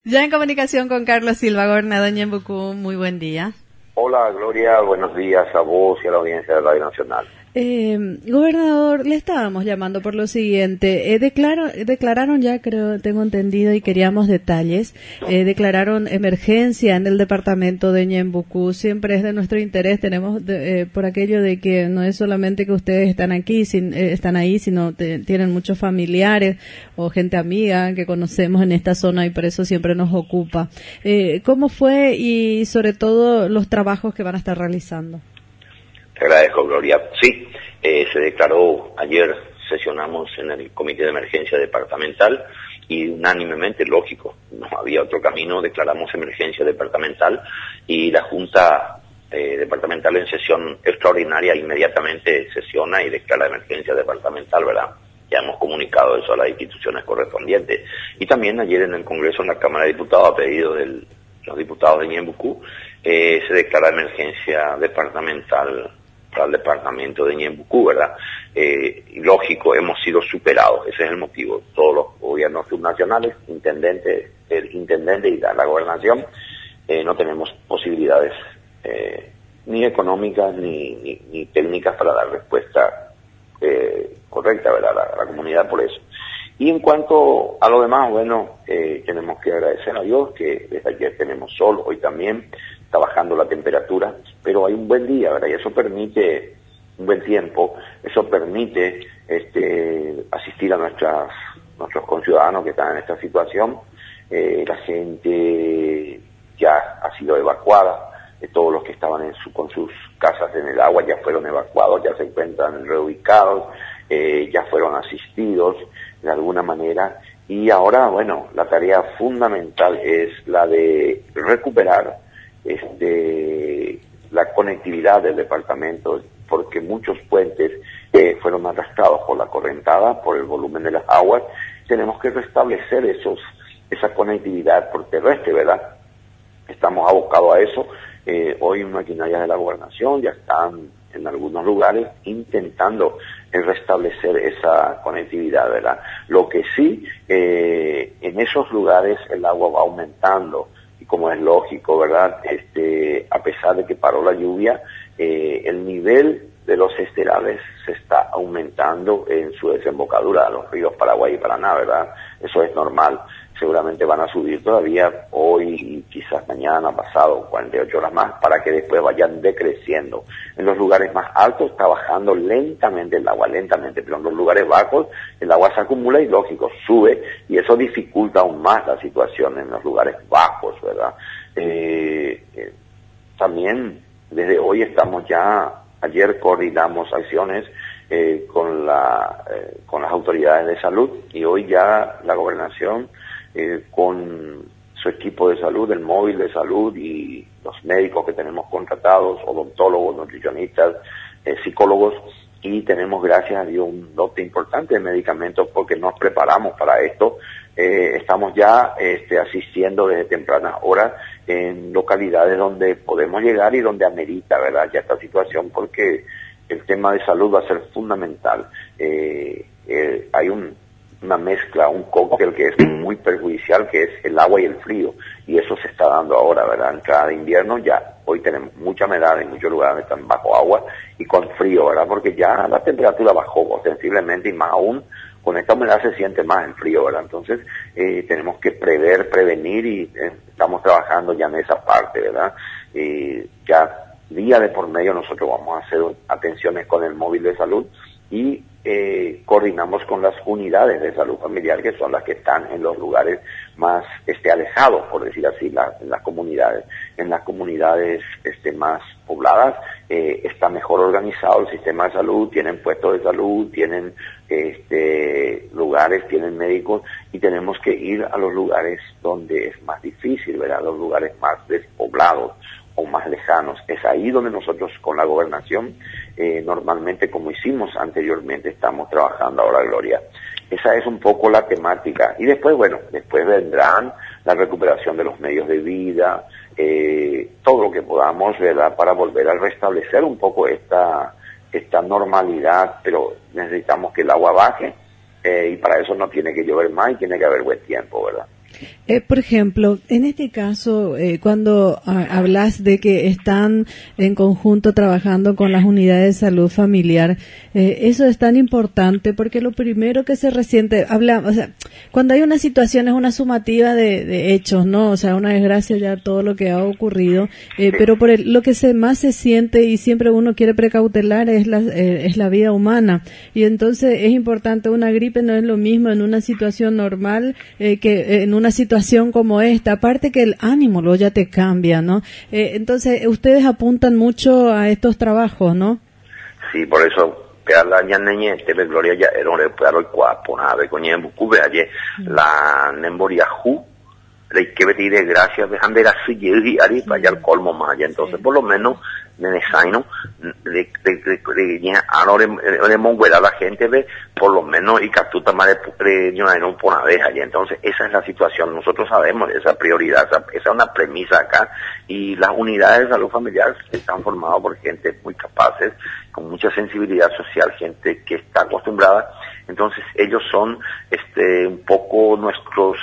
Ya en comunicación con Carlos Silva, gobernador de Ñembucú, muy buen día. Hola Gloria, buenos días a vos y a la audiencia de Radio Nacional. Gobernador, le estábamos llamando por lo siguiente. Declararon ya, creo, tengo entendido, y queríamos detalles. Declararon emergencia en el departamento de Ñembucú. Siempre es de nuestro interés, tenemos por aquello de que no es solamente que ustedes están aquí, están ahí, sino tienen muchos familiares o gente amiga que conocemos en esta zona y por eso siempre nos ocupa. ¿Cómo fue y sobre todo los trabajos que van a estar realizando? Te agradezco, Gloria. Sí, se declaró ayer, sesionamos en el Comité de Emergencia Departamental y unánimemente, lógico, no había otro camino, declaramos emergencia departamental y la Junta Departamental en sesión extraordinaria inmediatamente sesiona y declara emergencia departamental, ¿verdad? Ya hemos comunicado eso a las instituciones correspondientes. Y también ayer en el Congreso, en la Cámara de Diputados, a pedido de los diputados de Ñembucú, se declara emergencia departamental para el departamento de Ñembucú, ¿verdad? Lógico, hemos sido superados, ese es el motivo. Todos los gobiernos subnacionales, el intendente y la gobernación, no tenemos posibilidades ni económicas ni técnicas para dar respuesta correcta, ¿verdad? A la comunidad por eso. Y en cuanto a lo demás, bueno, tenemos que agradecer a Dios que desde ayer tenemos sol, hoy también está bajando la temperatura, pero hay un buen día, ¿verdad? Y eso permite un buen tiempo, eso permite asistir a nuestros conciudadanos que están en esta situación. La gente ya ha sido evacuada, todos los que estaban con sus casas en el agua ya fueron evacuados, ya se encuentran reubicados, ya fueron asistidos de alguna manera, y ahora, bueno, la tarea fundamental es la de recuperar la conectividad del departamento, porque muchos puentes fueron arrastrados por la correntada, por el volumen de las aguas. Tenemos que restablecer esa conectividad por terrestre, ¿verdad? Estamos abocados a eso. Hoy maquinarias de la gobernación ya están en algunos lugares intentando restablecer esa conectividad, ¿verdad? Lo que sí, en esos lugares el agua va aumentando, y como es lógico, ¿verdad? A pesar de que paró la lluvia, el nivel de los esterales se está aumentando en su desembocadura a los ríos Paraguay y Paraná, ¿verdad? Eso es normal. Seguramente van a subir todavía hoy y quizás mañana, pasado, 48 horas más, para que después vayan decreciendo. En los lugares más altos está bajando lentamente el agua, pero en los lugares bajos el agua se acumula y lógico, sube, y eso dificulta aún más la situación en los lugares bajos, ¿verdad? También desde hoy estamos ya, ayer coordinamos acciones con las autoridades de salud y hoy ya la gobernación con su equipo de salud, el móvil de salud y los médicos que tenemos contratados, odontólogos, nutricionistas, psicólogos, y tenemos, gracias a Dios, un lote importante de medicamentos porque nos preparamos para esto. Estamos ya asistiendo desde tempranas horas en localidades donde podemos llegar y donde amerita, ¿verdad?, ya esta situación, porque el tema de salud va a ser fundamental. Hay una mezcla, un cóctel que es muy perjudicial, que es el agua y el frío, y eso se está dando ahora, ¿verdad? Entrada de invierno, ya hoy tenemos mucha humedad, en muchos lugares están bajo agua y con frío, ¿verdad? Porque ya la temperatura bajó sensiblemente, y más aún con esta humedad se siente más el frío, ¿verdad? Entonces tenemos que prevenir, y estamos trabajando ya en esa parte, ¿verdad? Ya día de por medio nosotros vamos a hacer atenciones con el móvil de salud y coordinamos con las unidades de salud familiar, que son las que están en los lugares más alejados, por decir así, en las comunidades. En las comunidades más pobladas está mejor organizado el sistema de salud, tienen puestos de salud, tienen lugares, tienen médicos, y tenemos que ir a los lugares donde es más difícil, ¿verdad?, los lugares más despoblados o más lejanos. Es ahí donde nosotros con la gobernación, normalmente, como hicimos anteriormente, estamos trabajando ahora, Gloria. Esa es un poco la temática. Y después, bueno, después vendrán la recuperación de los medios de vida, todo lo que podamos, ¿verdad?, para volver a restablecer un poco esta normalidad, pero necesitamos que el agua baje, y para eso no tiene que llover más y tiene que haber buen tiempo, ¿verdad? Por ejemplo, en este caso, cuando hablas de que están en conjunto trabajando con las unidades de salud familiar, eso es tan importante porque lo primero que se resiente, o sea, cuando hay una situación es una sumativa de hechos, ¿no? O sea, una desgracia ya todo lo que ha ocurrido, pero lo que más se siente y siempre uno quiere precautelar es la vida humana. Y entonces es importante, una gripe no es lo mismo en una situación normal que en una situación como esta, aparte que el ánimo luego ya te cambia, ¿no? Entonces, ustedes apuntan mucho a estos trabajos, ¿no? Sí, por eso, la ñaneñe, Gloria ya era un el cuapo, nada, coñe, bucube, ayer, la nemboria ju, le que venir de gracias, dejan de la silla y ari para allá al colmo más allá, entonces, por lo menos, nenesaino, de monguera la gente ve, por lo menos, y captuta más de no por una vez allá, entonces, esa es la situación, nosotros sabemos esa prioridad, esa es una premisa acá, y las unidades de salud familiar están formadas por gente muy capaces, con mucha sensibilidad social, gente que está acostumbrada, entonces, ellos son, un poco nuestros,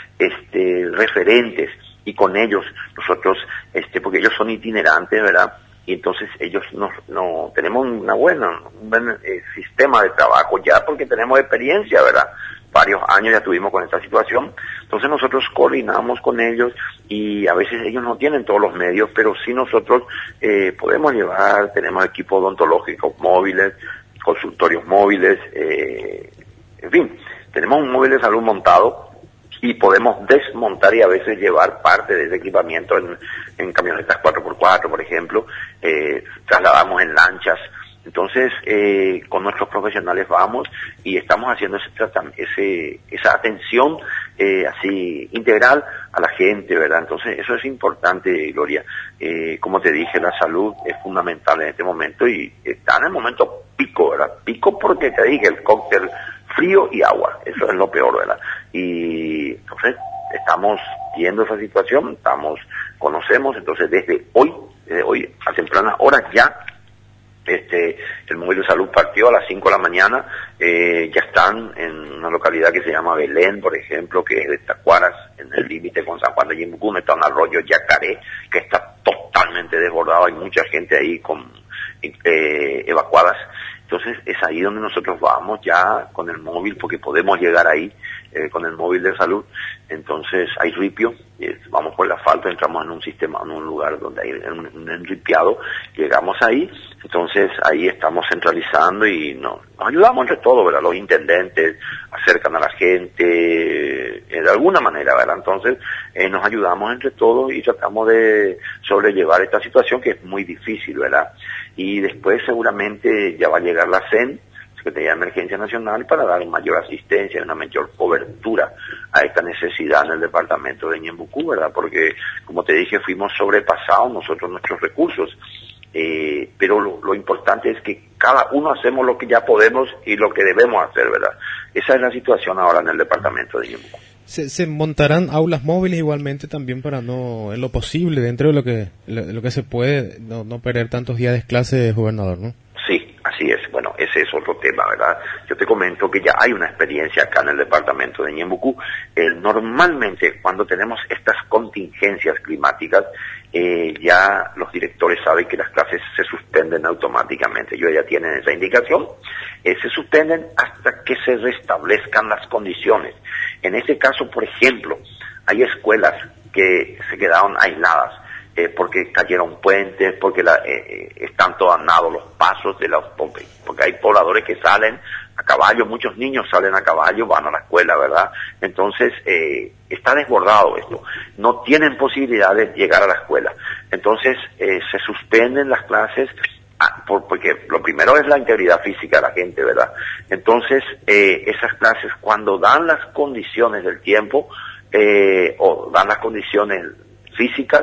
referentes, y con ellos nosotros, porque ellos son itinerantes, ¿verdad? Y entonces ellos no tenemos un buen sistema de trabajo ya porque tenemos experiencia, ¿verdad? Varios años ya tuvimos con esta situación, entonces nosotros coordinamos con ellos y a veces ellos no tienen todos los medios, pero sí nosotros podemos llevar, tenemos equipos odontológicos móviles, consultorios móviles, en fin, tenemos un móvil de salud montado y podemos desmontar y a veces llevar parte de ese equipamiento en camionetas 4x4, por ejemplo, trasladamos en lanchas. Entonces, con nuestros profesionales vamos y estamos haciendo esa atención así integral a la gente, ¿verdad? Entonces, eso es importante, Gloria. Como te dije, la salud es fundamental en este momento y está en el momento pico, ¿verdad? Pico porque te dije, el cóctel frío y agua, eso es lo peor, ¿verdad? Y entonces estamos viendo esa situación, conocemos, entonces desde hoy a tempranas horas ya, el móvil de salud partió a las 5 de la mañana, ya están en una localidad que se llama Belén, por ejemplo, que es de Tacuaras, en el límite con San Juan de Yimbucú, está un arroyo Yacaré, que está totalmente desbordado, hay mucha gente ahí evacuadas. Entonces es ahí donde nosotros vamos ya con el móvil, porque podemos llegar ahí con el móvil de salud. Entonces hay ripio, vamos por el asfalto, entramos en un sistema, en un lugar donde hay un enripiado, llegamos ahí, entonces ahí estamos centralizando y nos ayudamos entre todos, ¿verdad? Los intendentes acercan a la gente, de alguna manera, ¿verdad? Entonces nos ayudamos entre todos y tratamos de sobrellevar esta situación que es muy difícil, ¿verdad? Y después seguramente ya va a llegar la CEN, Secretaría de Emergencia Nacional, para dar mayor asistencia, una mayor cobertura a esta necesidad en el departamento de Ñembucú, ¿verdad? Porque, como te dije, fuimos sobrepasados nosotros nuestros recursos, pero lo importante es que cada uno hacemos lo que ya podemos y lo que debemos hacer, ¿verdad? Esa es la situación ahora en el departamento de Ñembucú. ¿Se montarán aulas móviles igualmente también para no, en lo posible, dentro de lo que se puede, no perder tantos días de clase, gobernador, ¿no? Sí, así es. Bueno, ese es otro tema, ¿verdad? Yo te comento que ya hay una experiencia acá en el departamento de Ñembucú. Normalmente, cuando tenemos estas contingencias climáticas, ya los directores saben que las clases se suspenden automáticamente. Ellos ya tienen esa indicación. Se suspenden hasta que se restablezcan las condiciones. En este caso, por ejemplo, hay escuelas que se quedaron aisladas porque cayeron puentes, porque están todos dañados los pasos de los porque hay pobladores que salen a caballo, muchos niños salen a caballo, van a la escuela, ¿verdad? Entonces, está desbordado esto. No tienen posibilidad de llegar a la escuela. Entonces, se suspenden las clases porque lo primero es la integridad física de la gente, ¿verdad? Entonces, esas clases, cuando dan las condiciones del tiempo, o dan las condiciones físicas,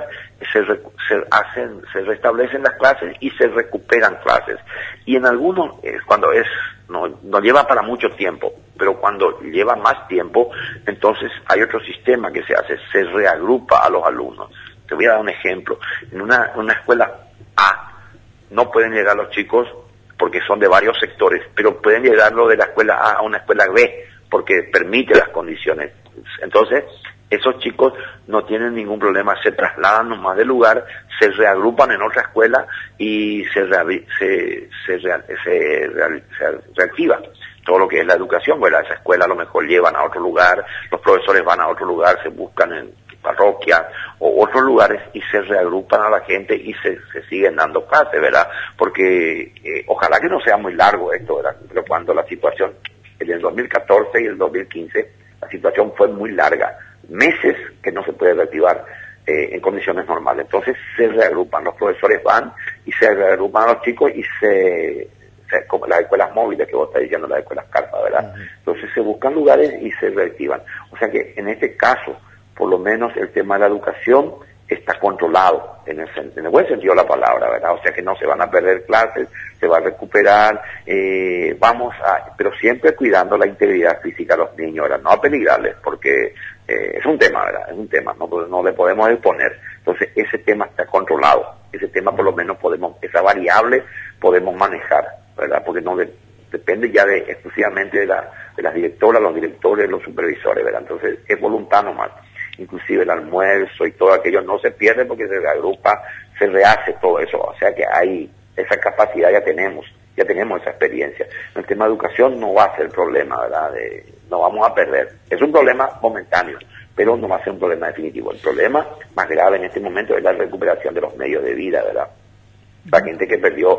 se restablecen las clases y se recuperan clases. Y en algunos, cuando no lleva para mucho tiempo, pero cuando lleva más tiempo, entonces hay otro sistema que se reagrupa a los alumnos. Te voy a dar un ejemplo. En una escuela A, no pueden llegar los chicos porque son de varios sectores, pero pueden llegar los de la escuela A a una escuela B porque permite las condiciones. Entonces, Esos chicos no tienen ningún problema, se trasladan nomás del lugar, se reagrupan en otra escuela y se reactiva todo lo que es la educación. Bueno, esa escuela a lo mejor llevan a otro lugar, los profesores van a otro lugar, se buscan en parroquia o otros lugares y se reagrupan a la gente y se siguen dando clases, ¿verdad? Porque ojalá que no sea muy largo esto, ¿verdad? Pero cuando la situación, en el 2014 y el 2015, la situación fue muy larga, meses que no se puede reactivar en condiciones normales. Entonces se reagrupan, los profesores van y se reagrupan a los chicos y como las escuelas móviles que vos estás diciendo, las escuelas carpa, ¿verdad? Uh-huh. Entonces se buscan lugares y se reactivan. O sea que en este caso, por lo menos el tema de la educación está controlado en el buen sentido de la palabra, ¿verdad? O sea que no se van a perder clases, se va a recuperar, pero siempre cuidando la integridad física de los niños, ¿verdad? No a peligrarles, porque es un tema, ¿verdad? Es un tema, no le podemos exponer. Entonces ese tema está controlado, ese tema por lo menos esa variable podemos manejar, ¿verdad? Porque no depende ya exclusivamente de las directoras, los directores, los supervisores, ¿verdad? Entonces es voluntad nomás. Inclusive el almuerzo y todo aquello no se pierde porque se reagrupa, se rehace todo eso, o sea que hay esa capacidad, ya tenemos esa experiencia. El tema de educación no va a ser problema, ¿verdad? No vamos a perder, es un problema momentáneo, pero no va a ser un problema definitivo. El problema más grave en este momento es la recuperación de los medios de vida, ¿verdad? La gente que perdió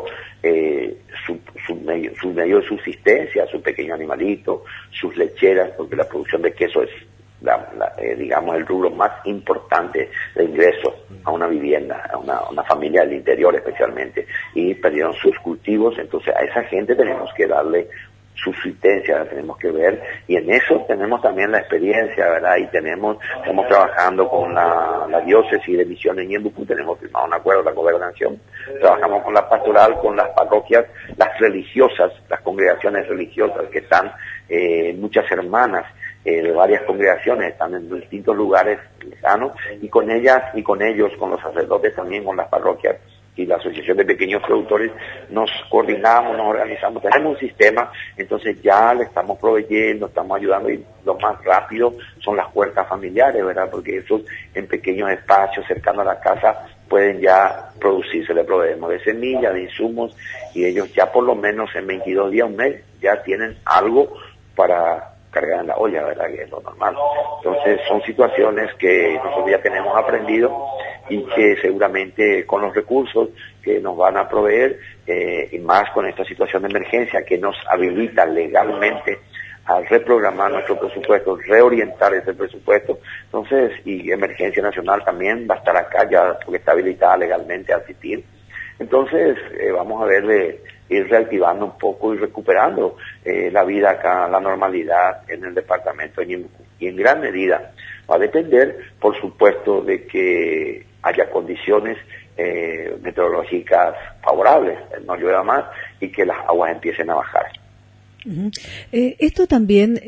su medio de subsistencia, su pequeño animalito, sus lecheras, porque la producción de queso es digamos el rubro más importante de ingreso a una vivienda, a una familia del interior especialmente, y perdieron sus cultivos. Entonces a esa gente tenemos que darle subsistencia, tenemos que ver, y en eso tenemos también la experiencia, ¿verdad? Y estamos trabajando con la diócesis de Misiones Ñembucú, tenemos firmado un acuerdo con la gobernación, trabajamos con la pastoral, con las parroquias, las religiosas, las congregaciones religiosas que están, muchas hermanas de varias congregaciones están en distintos lugares lejanos, y con ellas y con ellos, con los sacerdotes también, con las parroquias y la Asociación de Pequeños Productores, nos coordinamos, nos organizamos, tenemos un sistema, entonces ya le estamos proveyendo, estamos ayudando, y lo más rápido son las huertas familiares, ¿verdad? Porque esos en pequeños espacios cercanos a la casa pueden ya producirse, le proveemos de semillas, de insumos, y ellos ya por lo menos en 22 días, un mes, ya tienen algo para cargar en la olla, ¿verdad? Que es lo normal. Entonces son situaciones que nosotros ya tenemos aprendido y que seguramente con los recursos que nos van a proveer, y más con esta situación de emergencia que nos habilita legalmente a reprogramar nuestro presupuesto, reorientar ese presupuesto. Entonces, y Emergencia Nacional también va a estar acá ya porque está habilitada legalmente a asistir. Entonces, vamos a ver de ir reactivando un poco y recuperando la vida acá, la normalidad en el departamento de Ñembucú. Y en gran medida va a depender, por supuesto, de que haya condiciones meteorológicas favorables, no llueva más y que las aguas empiecen a bajar. Uh-huh. Esto también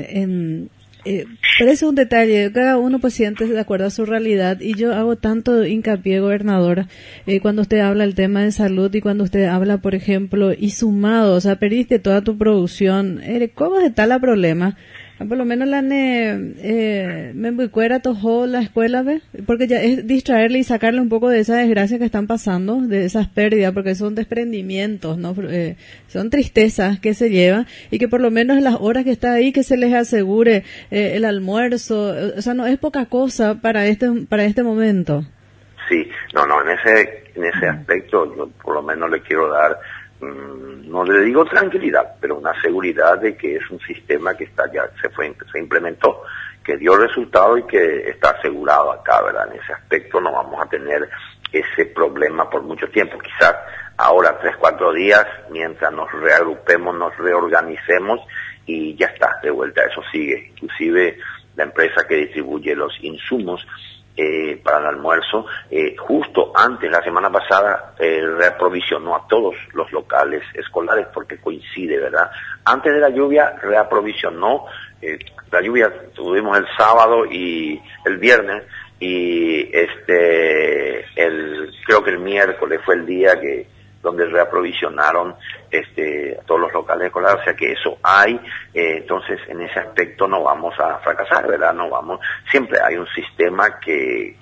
parece un detalle, cada uno pues siente de acuerdo a su realidad, y yo hago tanto hincapié, gobernadora, cuando usted habla del tema de salud y cuando usted habla, por ejemplo, y sumado, o sea, perdiste toda tu producción, ¿cómo está el problema? Por lo menos me cuera tojó la escuela, ¿ve? Porque ya es distraerle y sacarle un poco de esa desgracia que están pasando, de esas pérdidas, porque son desprendimientos, ¿no? Son tristezas que se llevan, y que por lo menos en las horas que está ahí, que se les asegure el almuerzo, o sea, no es poca cosa para este momento. Sí, en ese aspecto yo por lo menos le quiero dar, no le digo tranquilidad, pero una seguridad de que es un sistema que se implementó, que dio resultado y que está asegurado acá, ¿verdad? En ese aspecto no vamos a tener ese problema por mucho tiempo, quizás ahora 3-4 días, mientras nos reagrupemos, nos reorganicemos, y ya está, de vuelta, eso sigue. Inclusive la empresa que distribuye los insumos para el almuerzo, justo antes, la semana pasada, reaprovisionó a todos los locales escolares, porque coincide, ¿verdad? Antes de la lluvia, reaprovisionó, la lluvia tuvimos el sábado y el viernes, y creo que el miércoles fue el día que donde reaprovisionaron todos los locales escolares, o sea que eso hay, entonces en ese aspecto no vamos a fracasar, ¿verdad? No vamos, siempre hay un sistema que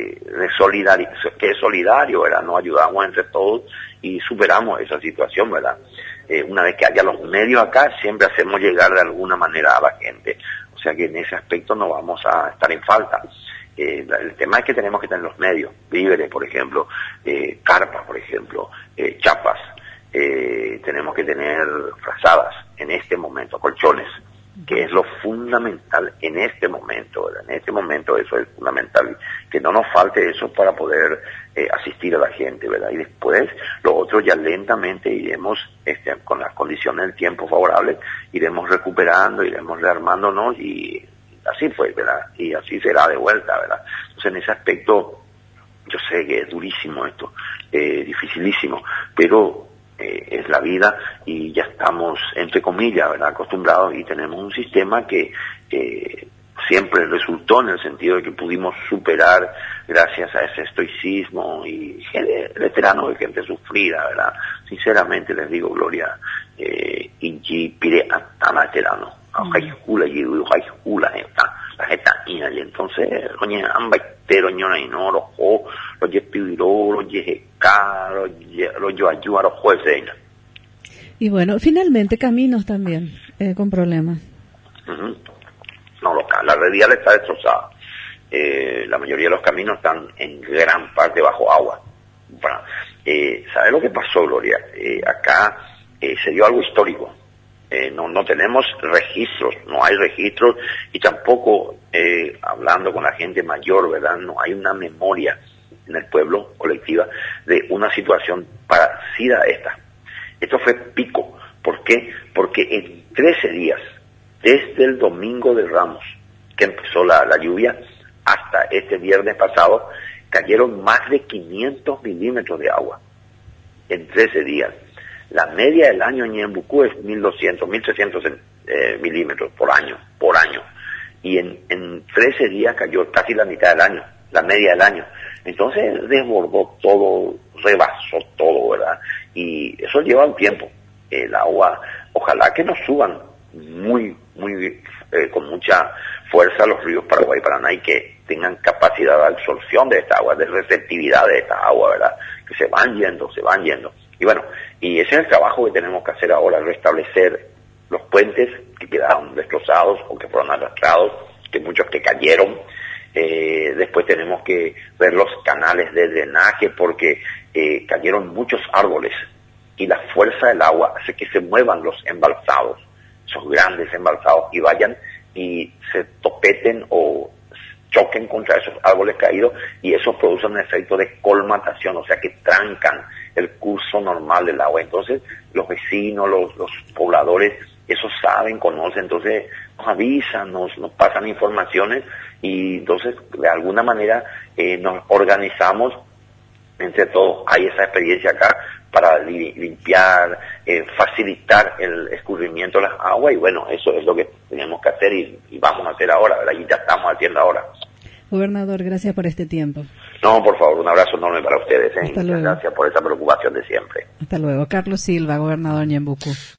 es solidario, ¿verdad? Nos ayudamos entre todos y superamos esa situación, ¿verdad? Una vez que haya los medios acá, siempre hacemos llegar de alguna manera a la gente, o sea que en ese aspecto no vamos a estar en falta. El tema es que tenemos que tener los medios, víveres, por ejemplo, carpas, por ejemplo, chapas, tenemos que tener frazadas en este momento, colchones, que es lo fundamental en este momento, ¿verdad? En este momento eso es fundamental, que no nos falte eso para poder asistir a la gente, ¿verdad? Y después, lo otro ya lentamente iremos, con las condiciones del tiempo favorables, iremos recuperando, iremos rearmándonos y así fue, ¿verdad? Y así será de vuelta, ¿verdad? Entonces, en ese aspecto, yo sé que es durísimo esto, dificilísimo, pero es la vida y ya estamos, entre comillas, ¿verdad?, acostumbrados y tenemos un sistema que siempre resultó en el sentido de que pudimos superar gracias a ese estoicismo y veteranos de gente sufrida, ¿verdad? Sinceramente les digo, Gloria, y pide hasta veterano. Y entonces roña ambaitero ñona inoro jo lo yepiro lo yejeca lo yoayua los jueces. Y bueno, finalmente caminos también con problemas. No, la red vial está destrozada. La mayoría de los caminos están en gran parte bajo agua. Bueno, ¿sabe lo que pasó, Gloria? Acá se dio algo histórico. No tenemos registros, no hay registros y tampoco, hablando con la gente mayor, ¿verdad? No hay una memoria en el pueblo colectiva de una situación parecida a esta. Esto fue pico. ¿Por qué? Porque en 13 días, desde el domingo de Ramos, que empezó la lluvia, hasta este viernes pasado, cayeron más de 500 milímetros de agua en 13 días. La media del año en Ñembucú es 1.200, 1.300 milímetros por año. Y en 13 días cayó casi la mitad del año, la media del año. Entonces desbordó todo, rebasó todo, ¿verdad? Y eso lleva un tiempo. El agua, ojalá que nos suban con mucha fuerza los ríos Paraguay y Paraná y que tengan capacidad de absorción de esta agua, de receptividad de esta agua, ¿verdad? Que se van yendo. Y bueno, y ese es el trabajo que tenemos que hacer ahora, restablecer los puentes que quedaron destrozados o que fueron arrastrados, que muchos que cayeron. Después tenemos que ver los canales de drenaje porque cayeron muchos árboles y la fuerza del agua hace que se muevan los embalsados, esos grandes embalsados, y vayan y se topeten o choquen contra esos árboles caídos y eso produce un efecto de colmatación, o sea que trancan el curso normal del agua. Entonces los vecinos, los pobladores, eso saben, conocen, entonces nos avisan, nos pasan informaciones y entonces de alguna manera nos organizamos entre todos. Hay esa experiencia acá para limpiar, facilitar el escurrimiento de las aguas y bueno, eso es lo que tenemos que hacer y vamos a hacer ahora, ¿verdad? Y ya estamos haciendo ahora. Gobernador, gracias por este tiempo. No, por favor, un abrazo enorme para ustedes. Hasta luego. Gracias por esa preocupación de siempre. Hasta luego. Carlos Silva, gobernador Ñembucú.